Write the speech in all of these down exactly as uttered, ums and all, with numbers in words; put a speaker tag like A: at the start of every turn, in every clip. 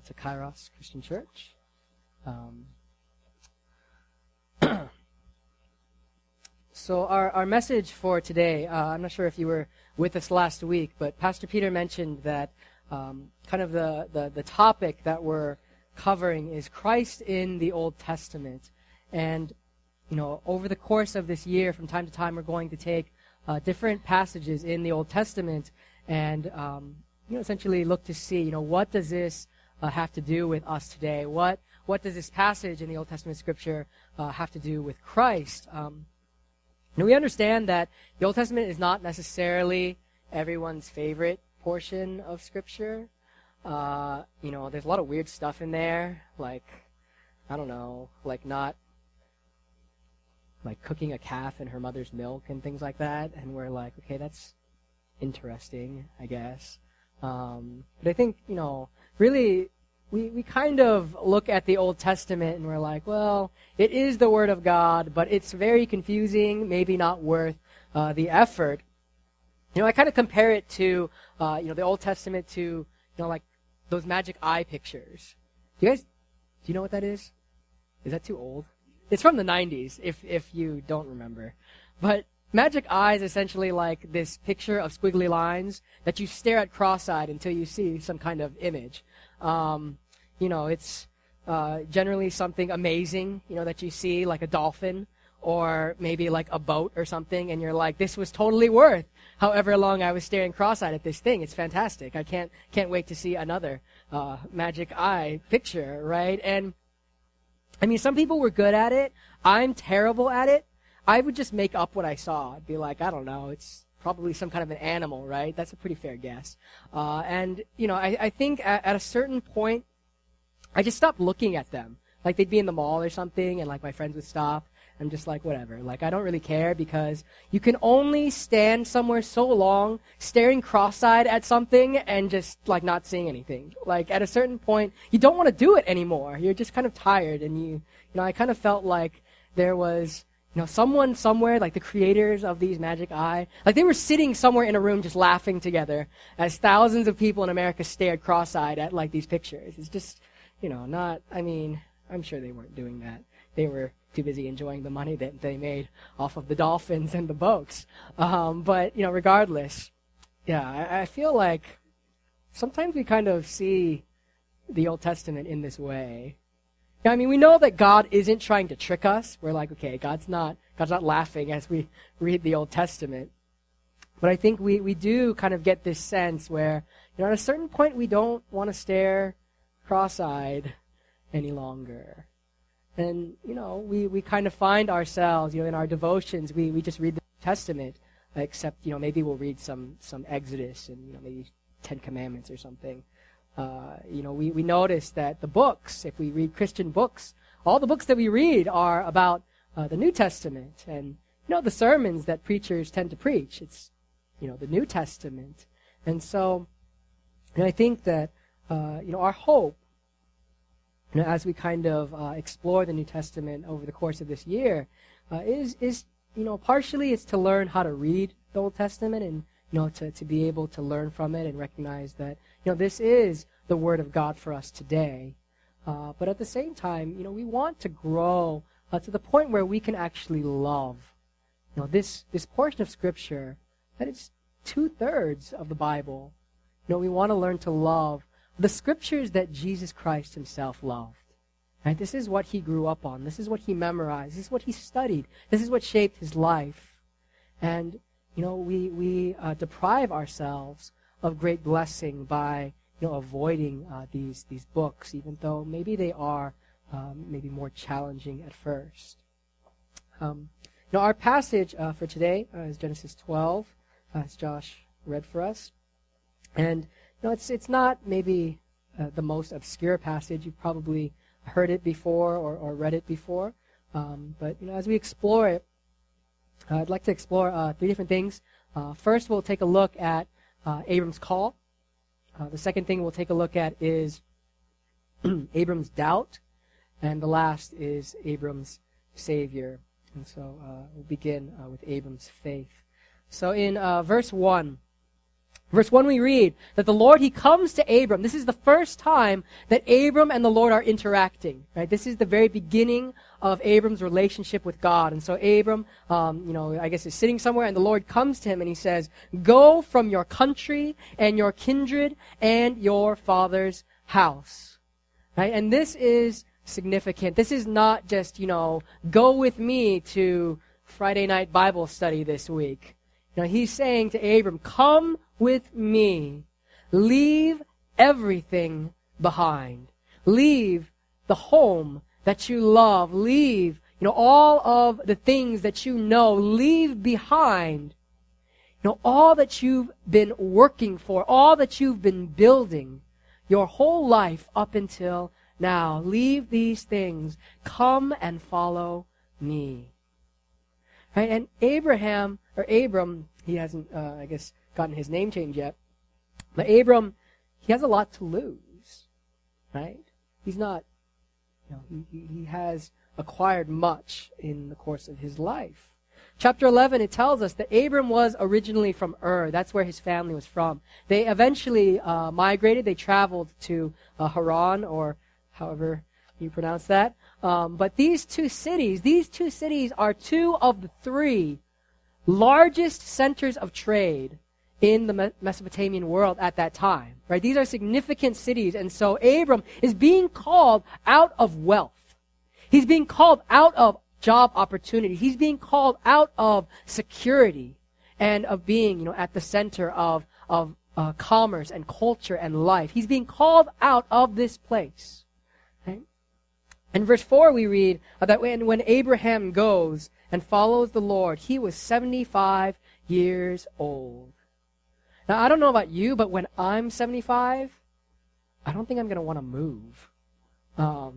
A: to Kairos Christian Church. Um, so our, our message for today, uh, I'm not sure if you were with us last week, but Pastor Peter mentioned that um, kind of the, the, the topic that we're covering is Christ in the Old Testament. And, you know, over the course of this year, from time to time, we're going to take uh, different passages in the Old Testament and, um, you know, essentially look to see, you know, what does this uh, have to do with us today? What what does this passage in the Old Testament Scripture uh, have to do with Christ? Um, now, we understand that the Old Testament is not necessarily everyone's favorite portion of Scripture. Uh, you know, there's a lot of weird stuff in there, like, I don't know, like not, like cooking a calf in her mother's milk and things like that, and we're like, okay, that's interesting, I guess. Um, but I think, you know, really, we, we kind of look at the Old Testament and we're like, well, it is the Word of God, but it's very confusing, maybe not worth uh, the effort. You know, I kind of compare it to, uh, you know, the Old Testament to, you know, like those magic eye pictures. Do you guys, do you know what that is? Is that too old? It's from the nineties, if if you don't remember. But magic eye is essentially like this picture of squiggly lines that you stare at cross-eyed until you see some kind of image. Um, you know, it's uh, generally something amazing, you know, that you see, like a dolphin or maybe like a boat or something, and you're like, this was totally worth however long I was staring cross-eyed at this thing. It's fantastic. I can't can't wait to see another uh, magic eye picture, right? And I mean, some people were good at it. I'm terrible at it. I would just make up what I saw. I'd be like, I don't know, it's probably some kind of an animal, right? That's a pretty fair guess. Uh, and, you know, I, I think at, at a certain point, I just stopped looking at them. Like, they'd be in the mall or something, and, like, my friends would stop. I'm just like, whatever. Like, I don't really care, because you can only stand somewhere so long staring cross-eyed at something and just, like, not seeing anything. Like, at a certain point, you don't want to do it anymore. You're just kind of tired, and you, you know, I kind of felt like there was, you know, someone somewhere, like the creators of these magic eye, like they were sitting somewhere in a room just laughing together as thousands of people in America stared cross-eyed at, like, these pictures. It's just, you know, not, I mean, I'm sure they weren't doing that. They were too busy enjoying the money that they made off of the dolphins and the boats. Um, but, you know, regardless, yeah, I, I feel like sometimes we kind of see the Old Testament in this way. Yeah, I mean, we know that God isn't trying to trick us. We're like, okay, God's not God's not laughing as we read the Old Testament. But I think we, we do kind of get this sense where, you know, at a certain point we don't want to stare cross-eyed any longer. And, you know, we, we kind of find ourselves, you know, in our devotions, we, we just read the Testament, except, you know, maybe we'll read some, some Exodus and, you know, maybe Ten Commandments or something. Uh, you know, we, we notice that the books, if we read Christian books, all the books that we read are about uh, the New Testament. And, you know, the sermons that preachers tend to preach, it's, you know, the New Testament. And so, and I think that, uh, you know, our hope, you know, as we kind of uh, explore the New Testament over the course of this year, uh, is, is, you know, partially it's to learn how to read the Old Testament and, you know, to, to be able to learn from it and recognize that, you know, this is the Word of God for us today. Uh, but at the same time, you know, we want to grow uh, to the point where we can actually love, you know, this, this portion of Scripture, that it's two-thirds of the Bible. You know, we want to learn to love the Scriptures that Jesus Christ himself loved. Right? This is what he grew up on. This is what he memorized. This is what he studied. This is what shaped his life. And, you know, we, we uh, deprive ourselves of great blessing by, you know, avoiding uh, these, these books, even though maybe they are um, maybe more challenging at first. Um, you know, our passage uh, for today uh, is Genesis twelve, uh, as Josh read for us. And No, it's it's not maybe uh, the most obscure passage. You've probably heard it before or, or read it before. Um, but you know, as we explore it, uh, I'd like to explore uh, three different things. Uh, first, we'll take a look at uh, Abram's call. Uh, the second thing we'll take a look at is Abram's doubt. And the last is Abram's Savior. And so uh, we'll begin uh, with Abram's faith. So in uh, verse one, Verse one, we read that the Lord, he comes to Abram. This is the first time that Abram and the Lord are interacting, right? This is the very beginning of Abram's relationship with God. And so Abram, um, you know, I guess is sitting somewhere, and the Lord comes to him and he says, go from your country and your kindred and your father's house, right? And this is significant. This is not just, you know, go with me to Friday night Bible study this week. You know, he's saying to Abram, come with me. Leave everything behind. Leave the home that you love. Leave, you know, all of the things that you know. Leave behind, you know, all that you've been working for, all that you've been building your whole life up until now. Leave these things. Come and follow me. Right? And Abraham, or Abram, he hasn't, uh, I guess, gotten his name change yet. But Abram, he has a lot to lose, right? He's not, you know, he, he has acquired much in the course of his life. Chapter eleven, it tells us that Abram was originally from Ur. That's where his family was from. They eventually uh, migrated. They traveled to uh, Haran, or however you pronounce that. Um, but these two cities, these two cities are two of the three largest centers of trade in the Mesopotamian world at that time, right? These are significant cities, and so Abram is being called out of wealth. He's being called out of job opportunity. He's being called out of security and of being, you know, at the center of, of uh, commerce and culture and life. He's being called out of this place. Right? In verse four we read that when, when Abraham goes and follows the Lord, he was seventy-five years old. Now, I don't know about you, but when I'm seventy-five, I don't think I'm going to want to move. Um,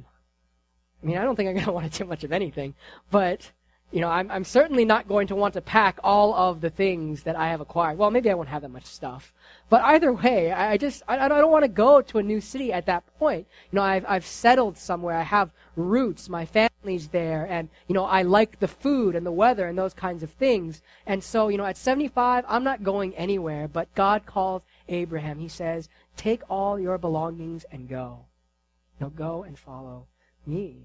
A: I mean, I don't think I'm going to want to do much of anything, but, you know, I'm, I'm certainly not going to want to pack all of the things that I have acquired. Well, maybe I won't have that much stuff. But either way, I, I just, I, I don't want to go to a new city at that point. You know, I've, I've settled somewhere. I have roots. My family's there. And, you know, I like the food and the weather and those kinds of things. And so, you know, at seventy-five, I'm not going anywhere. But God calls Abraham. He says, take all your belongings and go. You know, go and follow me.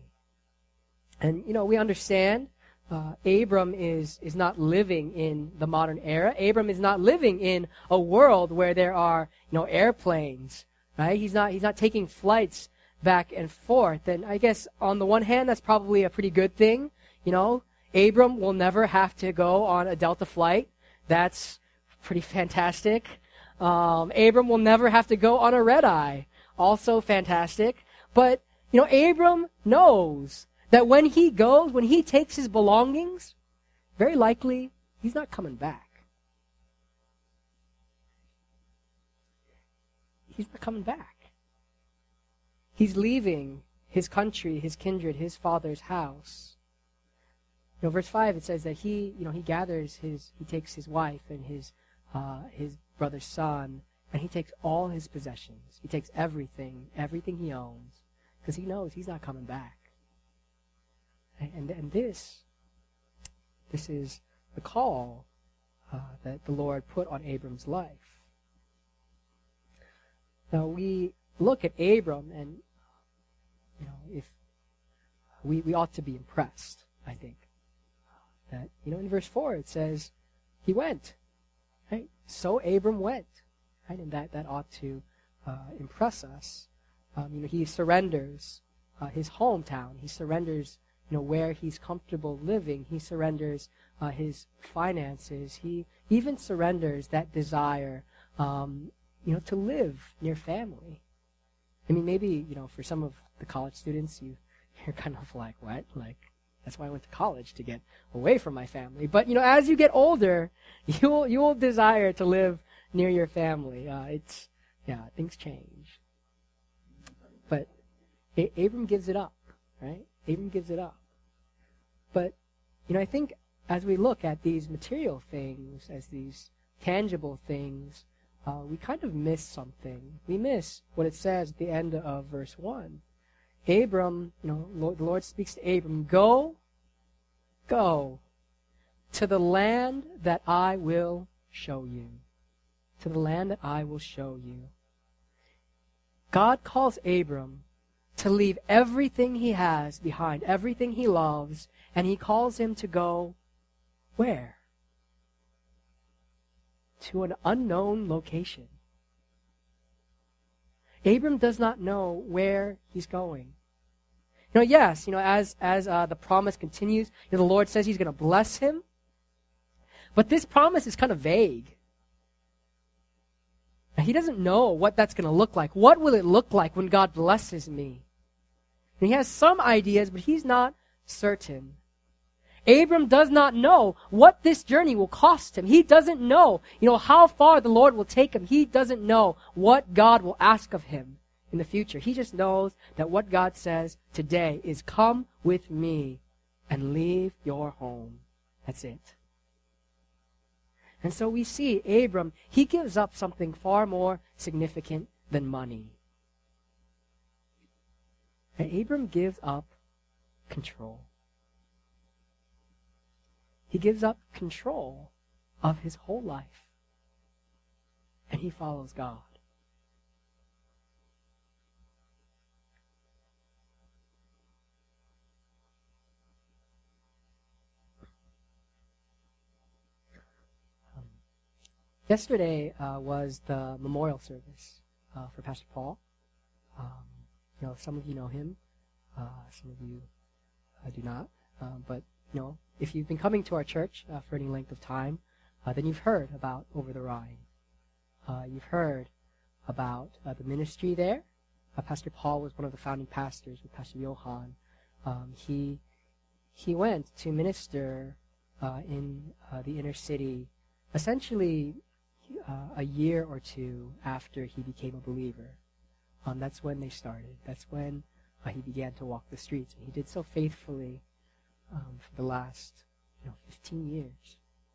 A: And, you know, we understand uh, Abram is, is not living in the modern era. Abram is not living in a world where there are, you know, airplanes, right? He's not, he's not taking flights back and forth. And I guess on the one hand, that's probably a pretty good thing. You know, Abram will never have to go on a Delta flight. That's pretty fantastic. Um, Abram will never have to go on a red eye. Also fantastic. But, you know, Abram knows that when he goes, when he takes his belongings, very likely he's not coming back. He's not coming back. He's leaving his country, his kindred, his father's house. You know, verse five, it says that he, you know, he gathers his, he takes his wife and his, uh, his brother's son, and he takes all his possessions. He takes everything, everything he owns, because he knows he's not coming back. And, and this, this is the call uh, that the Lord put on Abram's life. Now we look at Abram, and you know, if we we ought to be impressed. I think that, you know, in verse four it says he went, right? So Abram went, right? And that that ought to uh, impress us. Um, you know, he surrenders uh, his hometown. He surrenders, you know, where he's comfortable living. He surrenders uh, his finances. He even surrenders that desire, um, you know, to live near family. I mean, maybe, you know, for some of the college students, you, you're kind of like, what? Like, that's why I went to college, to get away from my family. But, you know, as you get older, you'll, you'll desire to live near your family. Uh, it's, yeah, things change. But A- Abram gives it up, right? Abram gives it up. But, you know, I think as we look at these material things, as these tangible things, uh, we kind of miss something. We miss what it says at the end of verse one. Abram, you know, Lord, the Lord speaks to Abram, go, go to the land that I will show you. to the land that I will show you. God calls Abram to leave everything he has behind, everything he loves, and he calls him to go where? To an unknown location. Abram does not know where he's going. You know, yes, you know, as as uh, the promise continues, you know, the Lord says he's going to bless him, but this promise is kind of vague. And he doesn't know what that's going to look like. What will it look like when God blesses me? And he has some ideas, but he's not certain. Abram does not know what this journey will cost him. He doesn't know, you know, how far the Lord will take him. He doesn't know what God will ask of him in the future. He just knows that what God says today is, come with me and leave your home. That's it. And so we see Abram, he gives up something far more significant than money. And Abram gives up control. He gives up control of his whole life. And he follows God. Um, yesterday uh, was the memorial service uh, for Pastor Paul. Um, you know, some of you know him. Uh, some of you uh, do not. Uh, but, you know, if you've been coming to our church uh, for any length of time, uh, then you've heard about Over the Rhine. Uh, you've heard about uh, the ministry there. Uh, Pastor Paul was one of the founding pastors with Pastor Johan. Um, he he went to minister uh, in uh, the inner city, essentially uh, a year or two after he became a believer. Um, that's when they started. That's when uh, he began to walk the streets, and he did so faithfully. Um, for the last, you know, fifteen years.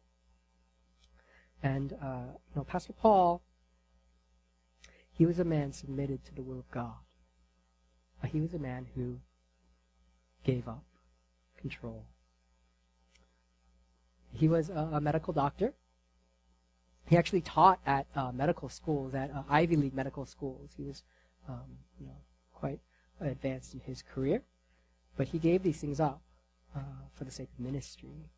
A: And, uh, you know, Pastor Paul, he was a man submitted to the will of God. Uh, he was a man who gave up control. He was a, a medical doctor. He actually taught at uh, medical schools, at uh, Ivy League medical schools. He was, um, you know, quite advanced in his career. But he gave these things up. Uh, for the sake of ministry.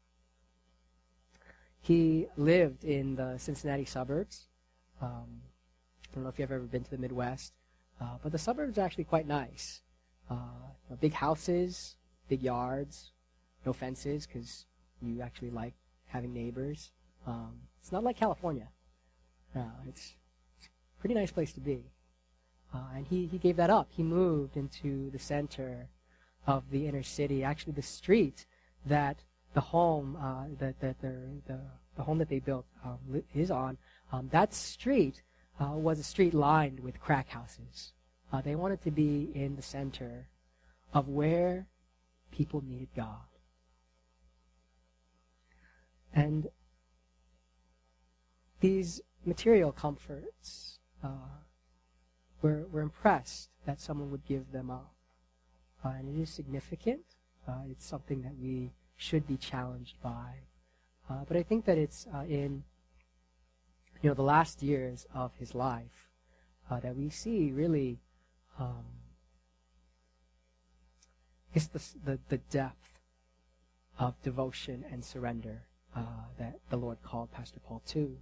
A: He lived in the Cincinnati suburbs. Um, I don't know if you've ever been to the Midwest, uh, but the suburbs are actually quite nice. Uh, you know, big houses, big yards, no fences because you actually like having neighbors. Um, it's not like California. Uh, it's, it's a pretty nice place to be. Uh, and he, he gave that up. He moved into the center of the inner city, actually the street that the home uh, that that the the home that they built um, is on. Um, that street uh, was a street lined with crack houses. Uh, they wanted to be in the center of where people needed God, and these material comforts uh, were were impressed that someone would give them up. Uh, and it is significant. Uh, it's something that we should be challenged by. Uh, but I think that it's uh, in, you know, the last years of his life uh, that we see really, um, it's the, the the depth of devotion and surrender uh, that the Lord called Pastor Paul to.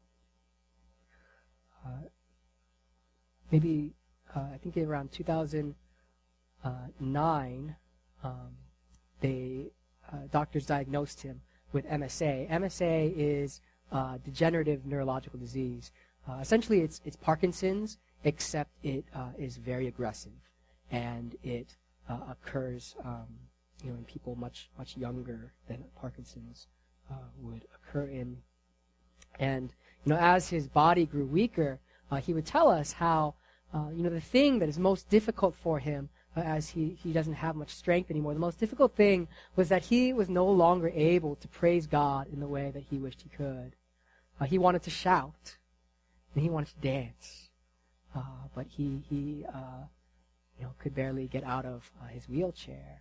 A: Uh, maybe uh, I think around two thousand. Uh, nine, um, they uh, doctors diagnosed him with M S A. M S A is uh, degenerative neurological disease. Uh, essentially, it's it's Parkinson's, except it uh, is very aggressive, and it uh, occurs, um, you know, in people much much younger than Parkinson's uh, would occur in. And you know, as his body grew weaker, uh, he would tell us how uh, you know the thing that is most difficult for him. As he, he doesn't have much strength anymore. The most difficult thing was that he was no longer able to praise God in the way that he wished he could. Uh, he wanted to shout, and he wanted to dance, uh, but he he uh, you know could barely get out of uh, his wheelchair.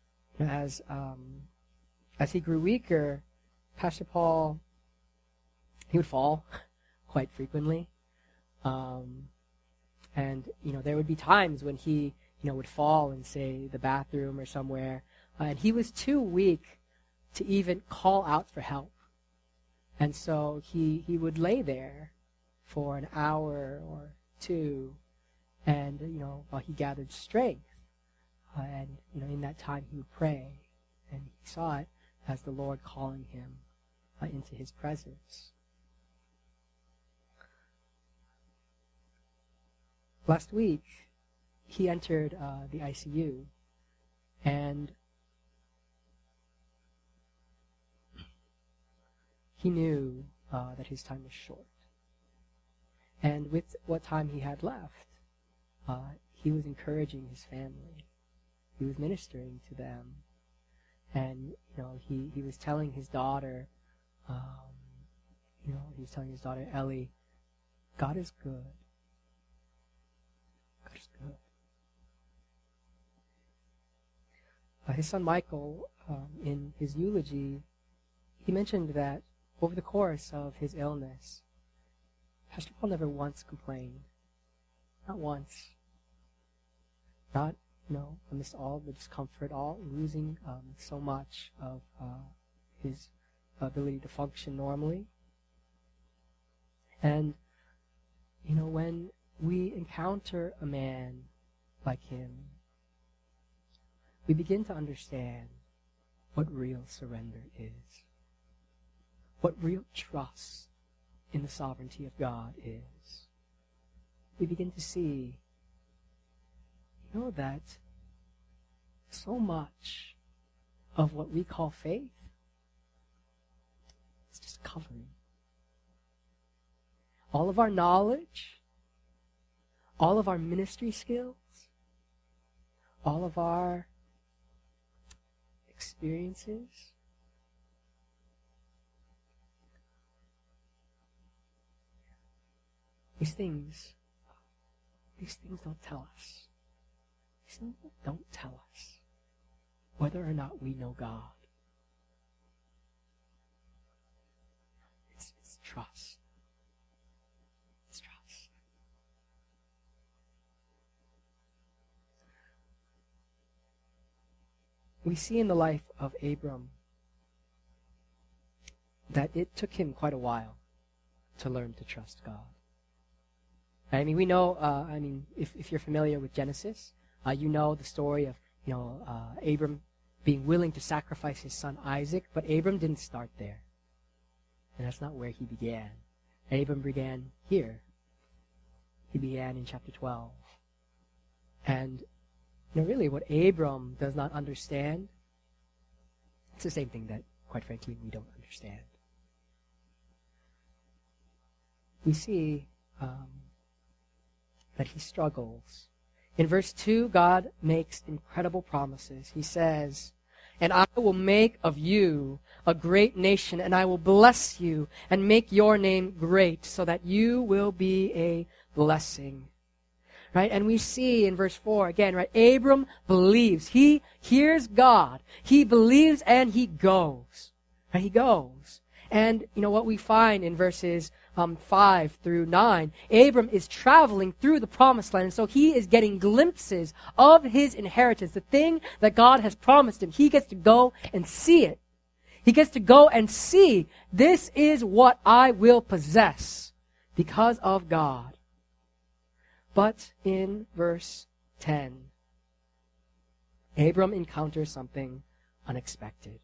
A: As um, as he grew weaker, Pastor Paul he would fall quite frequently. Um, and, you know, there would be times when he, you know, would fall in, say, the bathroom or somewhere, uh, and he was too weak to even call out for help. And so he, he would lay there for an hour or two, and, you know, while he gathered strength. Uh, and, you know, in that time he would pray, and he saw it as the Lord calling him uh, into his presence. Last week, he entered uh, the I C U, and he knew uh, that his time was short. And with what time he had left, uh, he was encouraging his family. He was ministering to them. And, you know, he, he was telling his daughter, um, you know, he was telling his daughter, Ellie, God is good. God is good. Uh, his son Michael, um, in his eulogy, he mentioned that over the course of his illness, Pastor Paul never once complained. Not once. Not, you know, amidst all the discomfort, all losing um, so much of uh, his ability to function normally. And, you know, when we encounter a man like him, we begin to understand what real surrender is. What real trust in the sovereignty of God is. We begin to see, you know, that so much of what we call faith is just covering. All of our knowledge, all of our ministry skills, all of our experiences, These things, these things don't tell us. These things don't tell us whether or not we know God. It's, it's trust. It's trust. We see in the life of Abram that it took him quite a while to learn to trust God. I mean, we know, uh, I mean, if, if you're familiar with Genesis, uh, you know the story of, you know, uh, Abram being willing to sacrifice his son Isaac, but Abram didn't start there. And that's not where he began. Abram began here. He began in chapter twelve. And, you know, really what Abram does not understand, it's the same thing that, quite frankly, we don't understand. We see um, that he struggles. In verse two, God makes incredible promises. He says, "And I will make of you a great nation, and I will bless you and make your name great, so that you will be a blessing." Right? And we see in verse four, again, right? Abram believes. He hears God. He believes and he goes. Right? He goes. And, you know, what we find in verses um, five through nine, Abram is traveling through the promised land. And so he is getting glimpses of his inheritance, the thing that God has promised him. He gets to go and see it. He gets to go and see, this is what I will possess because of God. But in verse ten, Abram encounters something unexpected.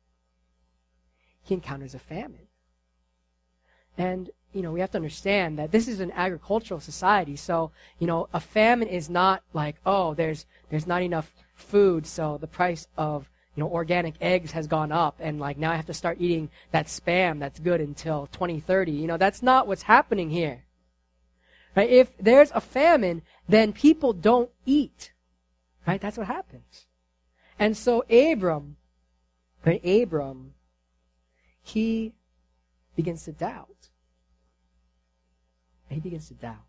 A: He encounters a famine. And, you know, we have to understand that this is an agricultural society. So, you know, a famine is not like, oh, there's there's not enough food, so the price of, you know, organic eggs has gone up, and like now I have to start eating that Spam that's good until twenty thirty. You know, that's not what's happening here. Right? If there's a famine, then people don't eat. Right? That's what happens. And so Abram, right, Abram, he begins to doubt. He begins to doubt.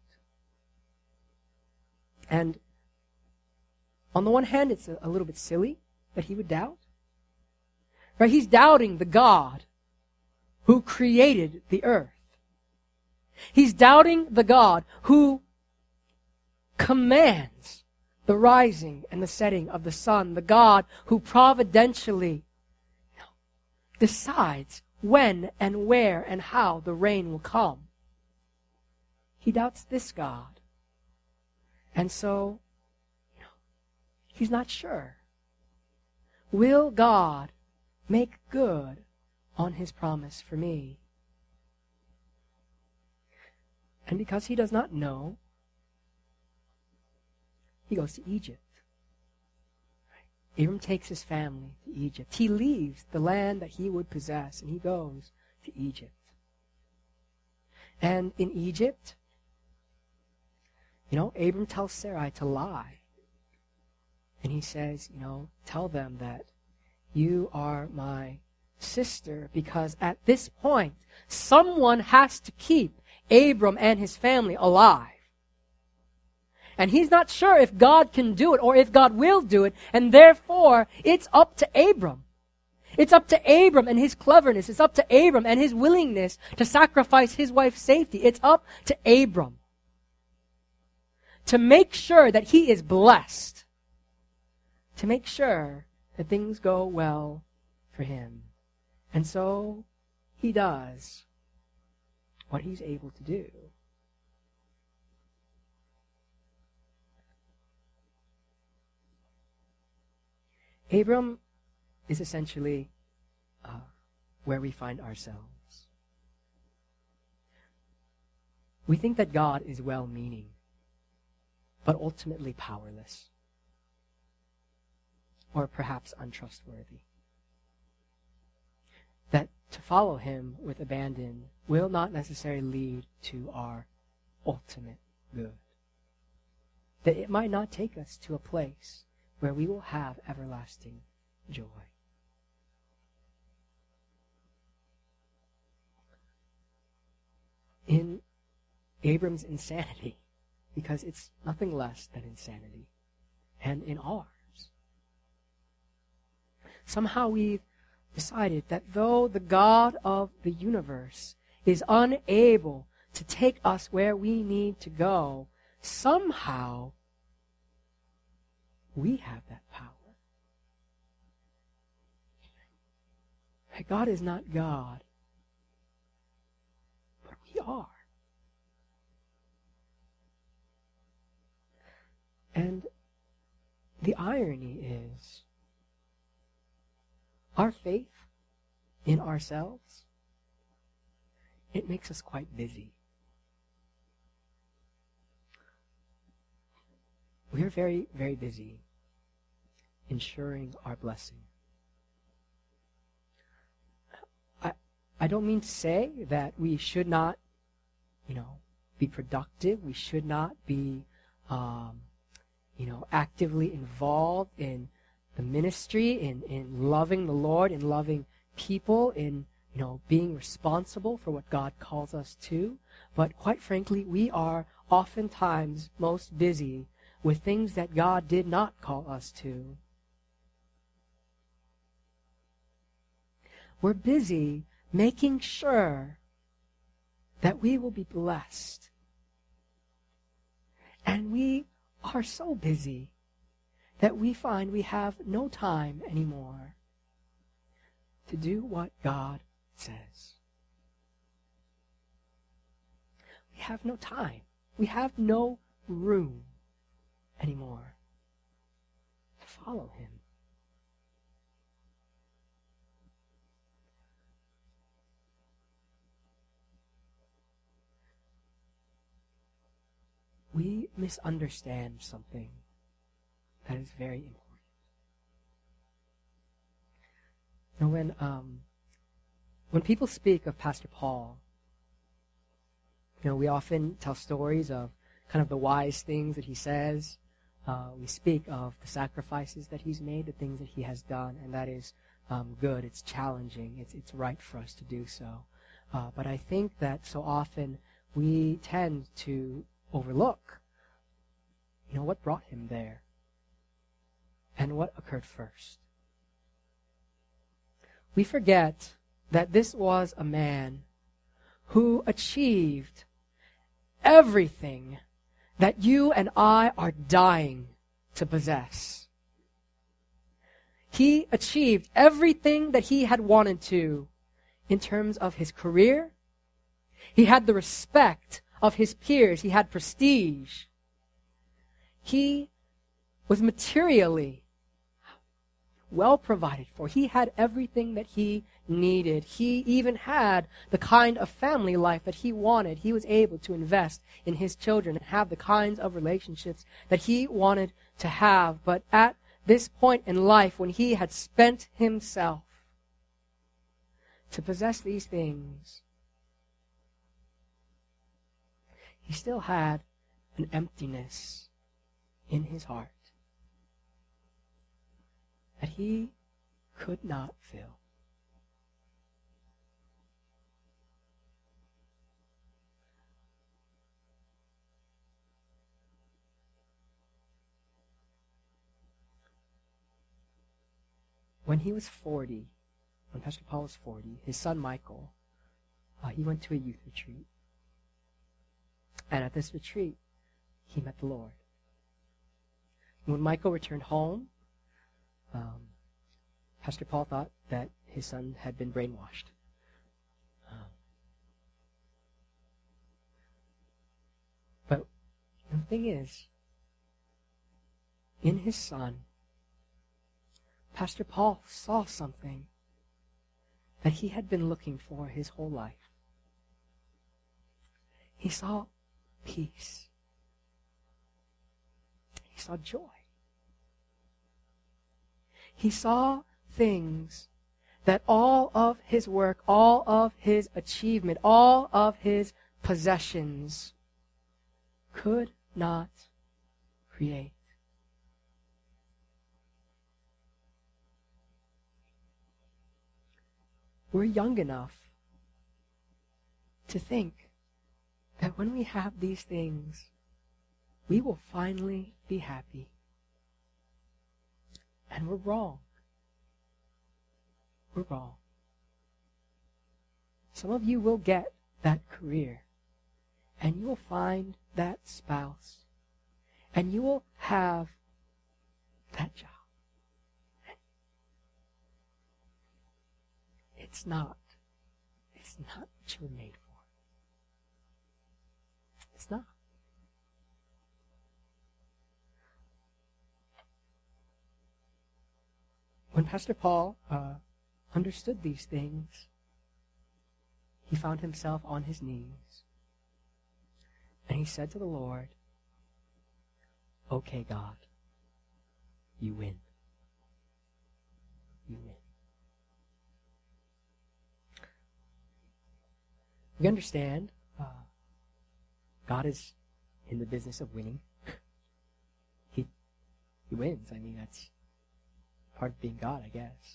A: And on the one hand, it's a, a little bit silly that he would doubt. Right? He's doubting the God who created the earth. He's doubting the God who commands the rising and the setting of the sun, the God who providentially decides when and where and how the rain will come. He doubts this God. And so, you know, he's not sure. Will God make good on his promise for me? And because he does not know, he goes to Egypt. Abram takes his family to Egypt. He leaves the land that he would possess, and he goes to Egypt. And in Egypt, you know, Abram tells Sarai to lie. And he says, you know, tell them that you are my sister, because at this point, someone has to keep Abram and his family alive. And he's not sure if God can do it or if God will do it, and therefore, it's up to Abram. It's up to Abram and his cleverness. It's up to Abram and his willingness to sacrifice his wife's safety. It's up to Abram to make sure that he is blessed, to make sure that things go well for him. And so he does what he's able to do. Abram is essentially uh, where we find ourselves. We think that God is well-meaning, but ultimately powerless, or perhaps untrustworthy. That to follow him with abandon will not necessarily lead to our ultimate good. That it might not take us to a place where we will have everlasting joy. In Abram's insanity, because it's nothing less than insanity, and in ours, somehow we've decided that though the God of the universe is unable to take us where we need to go, somehow we have that power. God is not God, but we are. And the irony is, our faith in ourselves, it makes us quite busy. We are very, very busy ensuring our blessing. I, I don't mean to say that we should not, you know, be productive. We should not be, um, you know, actively involved in the ministry, in, in loving the Lord, in loving people, in, you know, being responsible for what God calls us to. But quite frankly, we are oftentimes most busy with things that God did not call us to. We're busy making sure that we will be blessed. And we are so busy that we find we have no time anymore to do what God says. We have no time. We have no room anymore to follow him. We misunderstand something that is very important. You know, when um, when people speak of Pastor Paul, you know, we often tell stories of kind of the wise things that he says. Uh, we speak of the sacrifices that he's made, the things that he has done, and that is um, good. It's challenging. It's it's right for us to do so. Uh, but I think that so often we tend to overlook, you know, what brought him there and what occurred first. We forget that this was a man who achieved everything that you and I are dying to possess. He achieved everything that he had wanted to in terms of his career. He had the respect of his peers. He had prestige. He was materially well provided for. He had everything that he needed. He even had the kind of family life that he wanted. He was able to invest in his children and have the kinds of relationships that he wanted to have. But at this point in life, when he had spent himself to possess these things, he still had an emptiness in his heart that he could not fill. When he was forty, when Pastor Paul was forty, his son Michael, uh, he went to a youth retreat. And at this retreat, he met the Lord. When Michael returned home, um, Pastor Paul thought that his son had been brainwashed. Um, but the thing is, in his son, Pastor Paul saw something that he had been looking for his whole life. He saw peace. He saw joy. He saw things that all of his work, all of his achievement, all of his possessions could not create. We're young enough to think that when we have these things, we will finally be happy. And we're wrong. We're wrong. Some of you will get that career, and you will find that spouse, and you will have that job. It's not. It's not what you were made for. It's not. When Pastor Paul uh, understood these things, he found himself on his knees. And he said to the Lord, "Okay, God, you win. You win." We understand uh, God is in the business of winning. he, he wins. I mean, that's part of being God, I guess.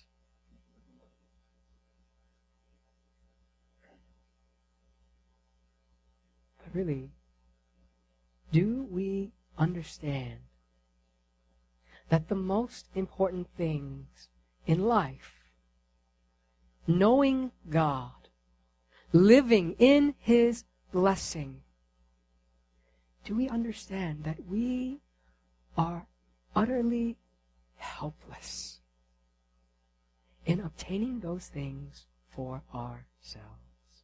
A: But really, do we understand that the most important things in life, knowing God, living in His blessing, do we understand that we are utterly helpless in obtaining those things for ourselves?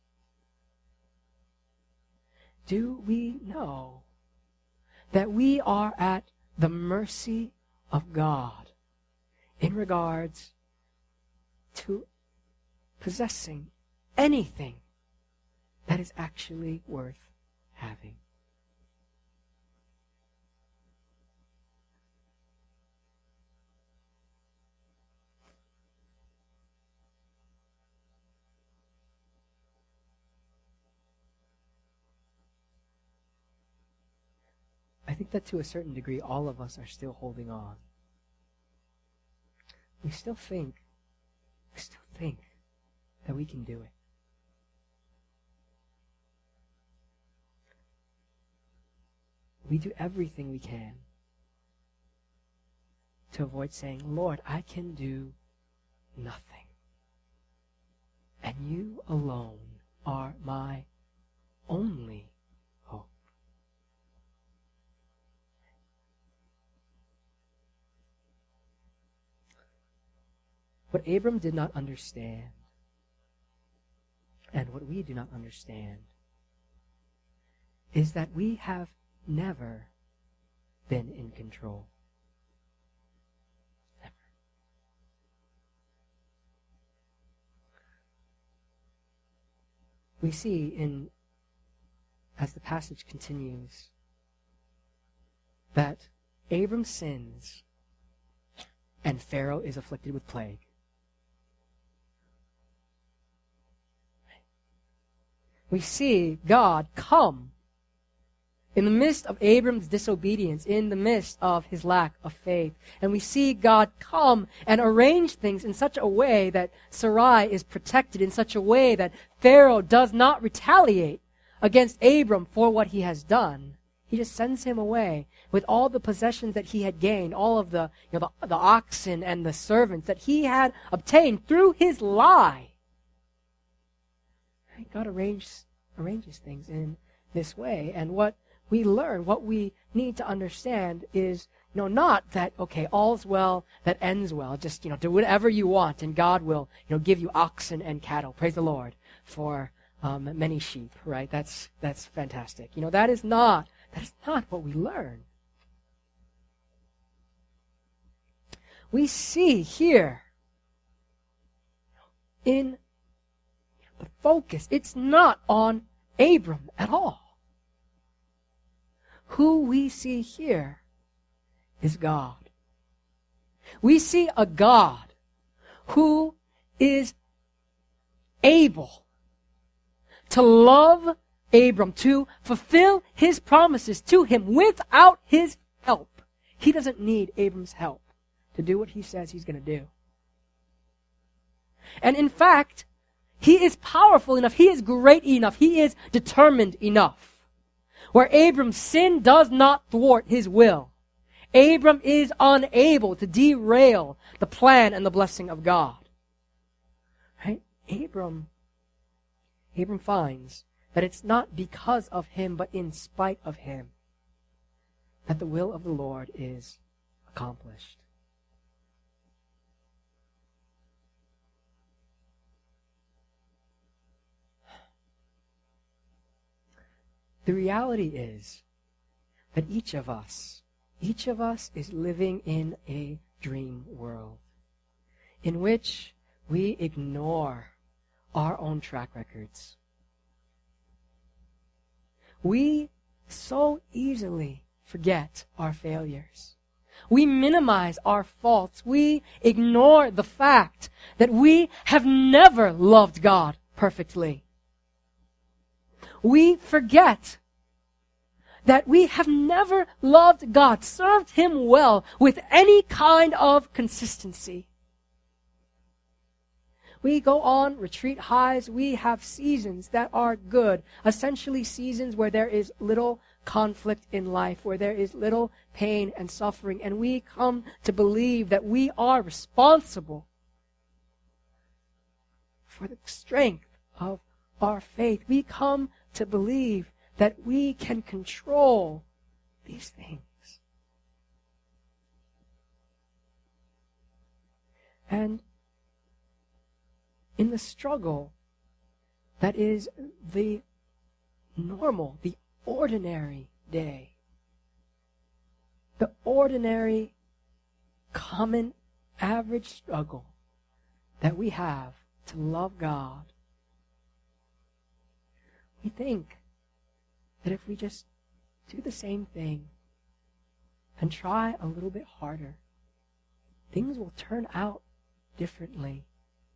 A: Do we know that we are at the mercy of God in regards to possessing anything that is actually worth having? I think that to a certain degree, all of us are still holding on. We still think, we still think that we can do it. We do everything we can to avoid saying, "Lord, I can do nothing. And you alone are my only hope." What Abram did not understand, and what we do not understand, is that we have never been in control. Never. We see in, as the passage continues, that Abram sins and Pharaoh is afflicted with plague. We see God come in the midst of Abram's disobedience, in the midst of his lack of faith. And we see God come and arrange things in such a way that Sarai is protected, in such a way that Pharaoh does not retaliate against Abram for what he has done. He just sends him away with all the possessions that he had gained, all of the, you know, the, the oxen and the servants that he had obtained through his lie. God arranges, arranges things in this way. And what we learn, what we need to understand is, you know, not that, okay, all's well that ends well. Just, you know, do whatever you want and God will, you know, give you oxen and cattle. Praise the Lord for um, many sheep, right? That's, that's fantastic. You know, that is not, that is not what we learn. We see here in the focus, it's not on Abram at all. Who we see here is God. We see a God who is able to love Abram, to fulfill his promises to him without his help. He doesn't need Abram's help to do what he says he's going to do. And in fact, he is powerful enough, he is great enough, he is determined enough, where Abram's sin does not thwart his will. Abram is unable to derail the plan and the blessing of God. Right? Abram, Abram finds that it's not because of him, but in spite of him, that the will of the Lord is accomplished. The reality is that each of us, each of us is living in a dream world in which we ignore our own track records. We so easily forget our failures. We minimize our faults. We ignore the fact that we have never loved God perfectly. We forget that we have never loved God, served Him well with any kind of consistency. We go on retreat highs. We have seasons that are good, essentially seasons where there is little conflict in life, where there is little pain and suffering, and we come to believe that we are responsible for the strength of our faith. We come to believe that we can control these things. And in the struggle that is the normal, the ordinary day, the ordinary, common, average struggle that we have to love God, we think that if we just do the same thing and try a little bit harder, things will turn out differently.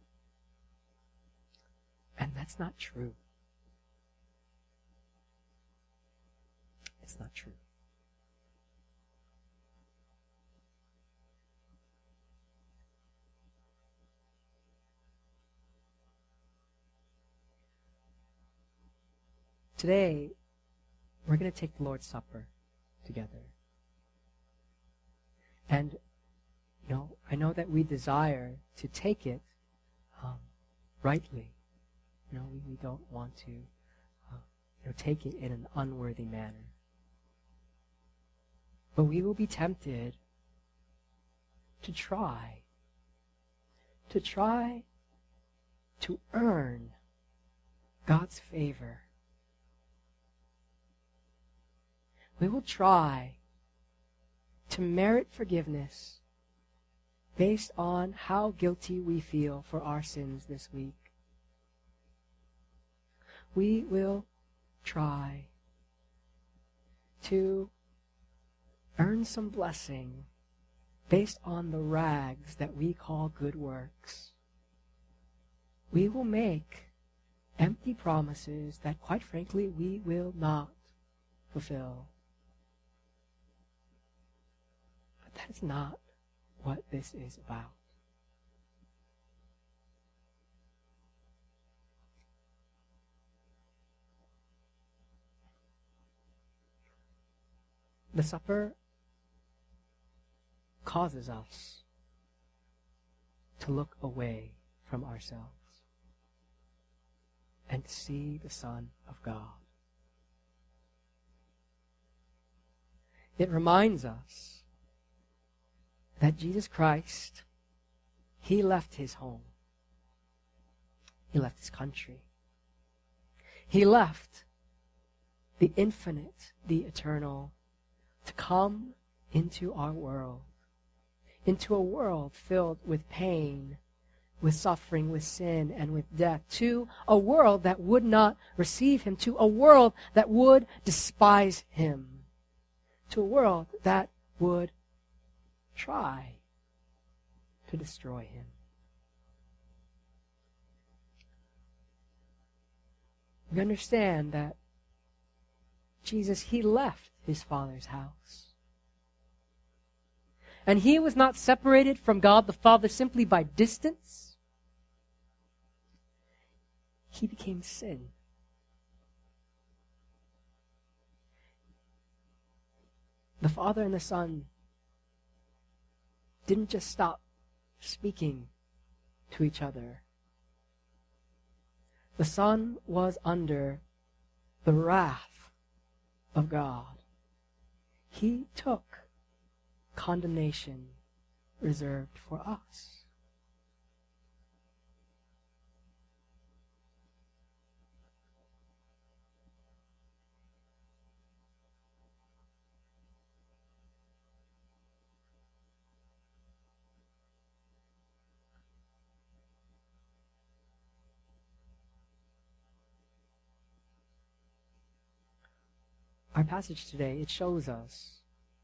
A: And that's not true. It's not true. Today, we're going to take the Lord's Supper together. And, you know, I know that we desire to take it um, rightly. You know, we, we don't want to uh, you know, take it in an unworthy manner. But we will be tempted to try to try to earn God's favor. We will try to merit forgiveness based on how guilty we feel for our sins this week. We will try to earn some blessing based on the rags that we call good works. We will make empty promises that, quite frankly, we will not fulfill. But that is not what this is about. The supper causes us to look away from ourselves and see the Son of God. It reminds us that Jesus Christ, He left His home. He left His country. He left the infinite, the eternal, to come into our world, into a world filled with pain, with suffering, with sin, and with death, to a world that would not receive Him, to a world that would despise Him, to a world that would try to destroy Him. We understand that Jesus, He left His Father's house. And He was not separated from God the Father simply by distance. He became sin. The Father and the Son didn't just stop speaking to each other. The Son was under the wrath of God. He took condemnation reserved for us. Our passage today, it shows us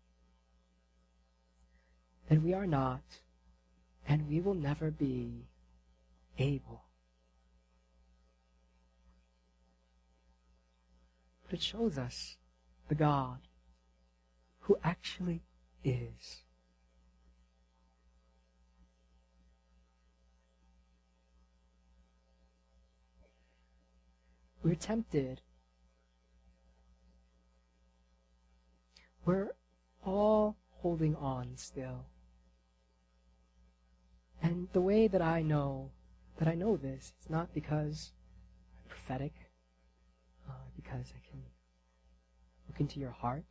A: that we are not, and we will never be, able. But it shows us the God who actually is. We're tempted. We're all holding on still. And the way that I know that I know this, it's not because I'm prophetic, uh, because I can look into your heart.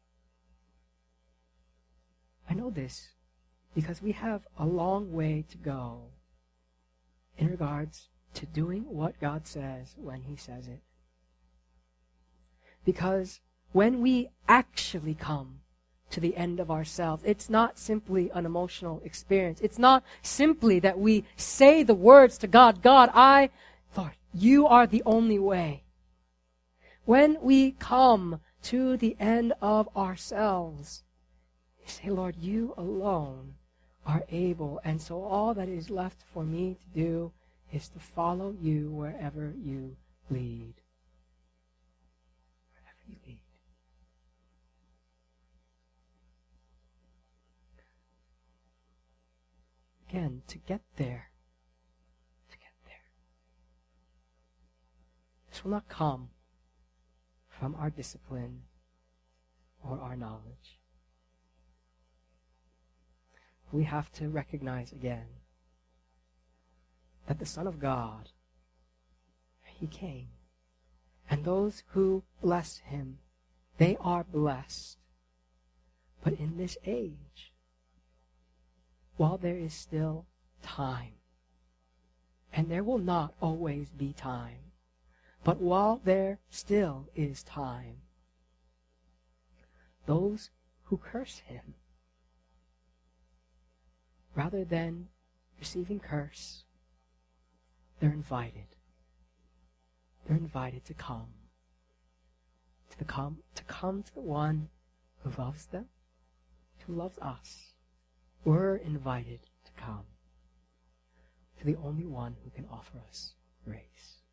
A: I know this because we have a long way to go in regards to doing what God says when He says it. Because when we actually come to the end of ourselves, it's not simply an emotional experience. It's not simply that we say the words to God, God, I, Lord, you are the only way. When we come to the end of ourselves, we say, Lord, you alone are able, and so all that is left for me to do is to follow you wherever you lead. Wherever you lead. Again, to get there, to get there. This will not come from our discipline or our knowledge. We have to recognize again that the Son of God, He came. And those who bless Him, they are blessed. But in this age, while there is still time, And there will not always be time. But while there still is time, those who curse him, rather than receiving curse, they're invited. They're invited to come. To, the come, to come to the one who loves them, who loves us. We're invited to come to the only one who can offer us grace.